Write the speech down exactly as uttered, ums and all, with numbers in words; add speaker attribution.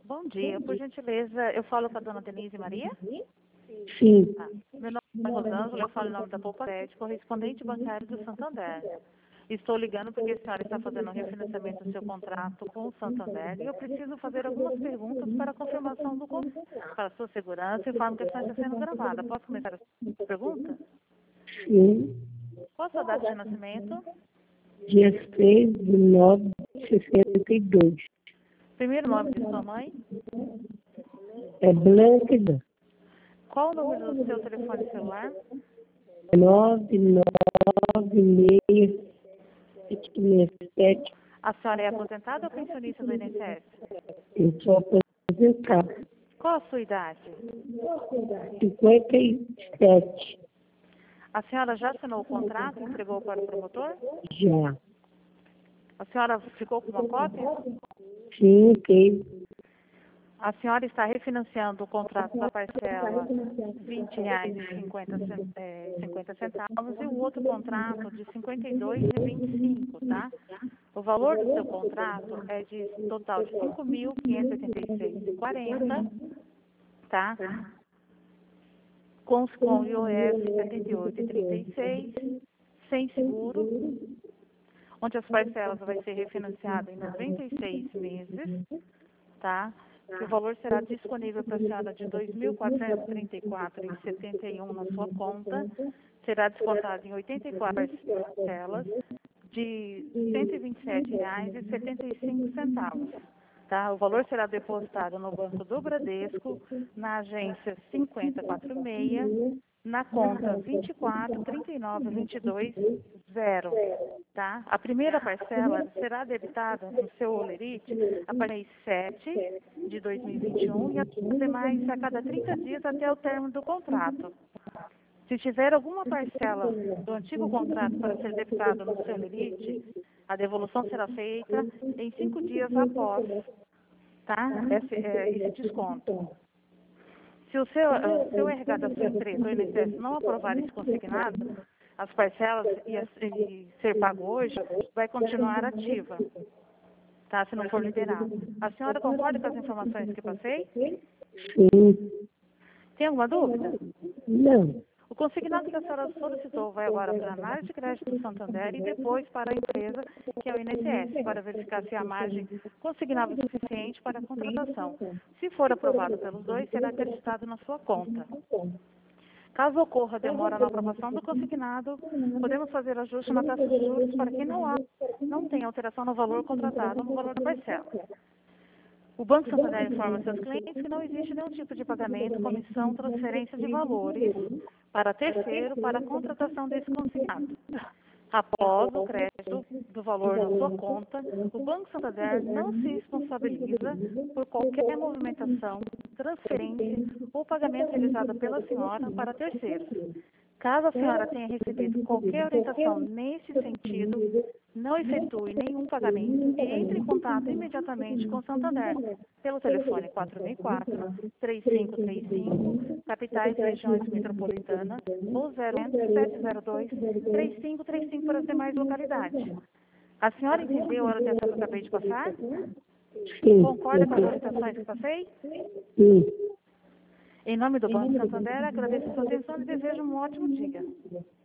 Speaker 1: Bom dia, por gentileza, eu falo com a dona Denise Maria?
Speaker 2: Sim.
Speaker 1: Ah, meu nome é Rosângela, eu falo em nome da Pouparete, correspondente bancário do Santander. Estou ligando porque a senhora está fazendo um refinanciamento do seu contrato com o Santander e eu preciso fazer algumas perguntas para a confirmação do contrato. Para a sua segurança, informo que a sessão está sendo gravada. Posso começar a pergunta?
Speaker 2: Sim.
Speaker 1: Qual a sua data de nascimento?
Speaker 2: Dia seis de nove de sessenta e dois.
Speaker 1: Primeiro nome de sua mãe?
Speaker 2: É Blanca.
Speaker 1: Qual o número do seu telefone celular?
Speaker 2: nove nove seis sete seis sete.
Speaker 1: A senhora é aposentada ou pensionista do I N S S?
Speaker 2: Eu sou aposentada.
Speaker 1: Qual a sua idade?
Speaker 2: cinquenta e sete.
Speaker 1: A senhora já assinou o contrato e entregou para o promotor?
Speaker 2: Já.
Speaker 1: A senhora ficou com uma cópia?
Speaker 2: Sim, ok.
Speaker 1: A senhora está refinanciando o contrato da parcela vinte reais e cinquenta centavos e o outro contrato de cinquenta e dois reais e vinte e cinco, tá? O valor do seu contrato é de total de cinco mil quinhentos e oitenta e seis reais e quarenta centavos, tá? Com, com I O F setenta e oito reais e trinta e seis centavos, sem seguro, onde as parcelas vai ser refinanciada em noventa e seis meses, tá? Que o valor será disponível para a senhora de dois mil quatrocentos e trinta e quatro reais e setenta e um na sua conta, será descontado em oitenta e quatro parcelas de cento e vinte e sete reais e setenta e cinco centavos. Tá? O valor será depositado no Banco do Bradesco, na agência cinquenta e quatro seis, na conta vinte e quatro, trinta e nove, vinte e dois, zero. Tá? A primeira parcela será debitada no seu holerite a partir de sete de dois mil e vinte e um e as demais a cada trinta dias até o término do contrato. Se tiver alguma parcela do antigo contrato para ser debitada no seu holerite, a devolução será feita em cinco dias após, tá? esse, é, esse desconto. Se o seu, uh, seu R H da sua empresa, o I N S S, não aprovar esse consignado, as parcelas e, as, e ser pago hoje, vai continuar ativa, tá? Se não for liberado. A senhora concorda com as informações que passei?
Speaker 2: Sim.
Speaker 1: Tem alguma dúvida?
Speaker 2: Não.
Speaker 1: O consignado que a senhora solicitou vai agora para a análise de crédito do Santander e depois para a empresa, que é o I N S S, para verificar se a margem consignável é suficiente para a contratação. Se for aprovado pelos dois, será acreditado na sua conta. Caso ocorra demora na aprovação do consignado, podemos fazer ajuste na taxa de juros para que não, há, não tenha alteração no valor contratado ou no valor da parcela. O Banco Santander informa seus clientes que não existe nenhum tipo de pagamento, comissão, transferência de valores para terceiro para a contratação desse consignado. Após o crédito do valor na sua conta, o Banco Santander não se responsabiliza por qualquer movimentação, transferência ou pagamento realizado pela senhora para terceiros. Caso a senhora tenha recebido qualquer orientação nesse sentido, não efetue nenhum pagamento e entre em contato imediatamente com o Santander pelo telefone quatro seis quatro, três cinco três cinco, capitais e regiões metropolitanas, ou zero sete zero dois, três cinco três cinco para as demais localidades. A senhora entendeu a orientação que eu acabei de passar?
Speaker 2: Sim.
Speaker 1: Concorda com as orientações que passei?
Speaker 2: Sim.
Speaker 1: Em nome do Banco Santander, agradeço a sua atenção e desejo um ótimo dia.